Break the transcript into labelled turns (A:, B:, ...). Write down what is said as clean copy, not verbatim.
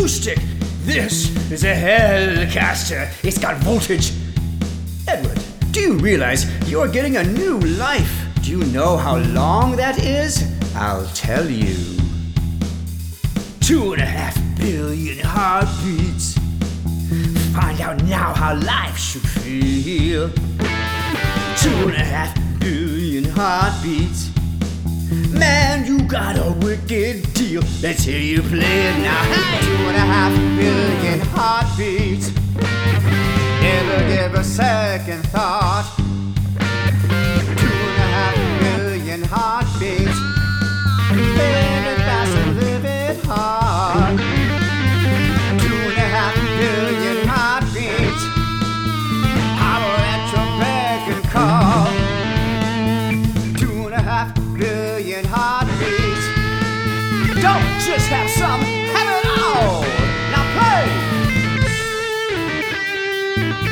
A: acoustic. This is a Hellcaster. It's got voltage. Edward, do you realize you're getting a new life? Do you know how long that is? I'll tell you. 2.5 billion heartbeats. Find out now how life should feel. 2.5 billion heartbeats. Man, you got a wicked deal. Let's hear you play it now. 2.5 billion heartbeats. Never give a second thought. 2.5 billion heartbeats. Live it fast and live it hard. 2.5 billion heartbeats. Power at your beck and call. 2.5 billion heartbeats. Don't just have some, have it all. Now play.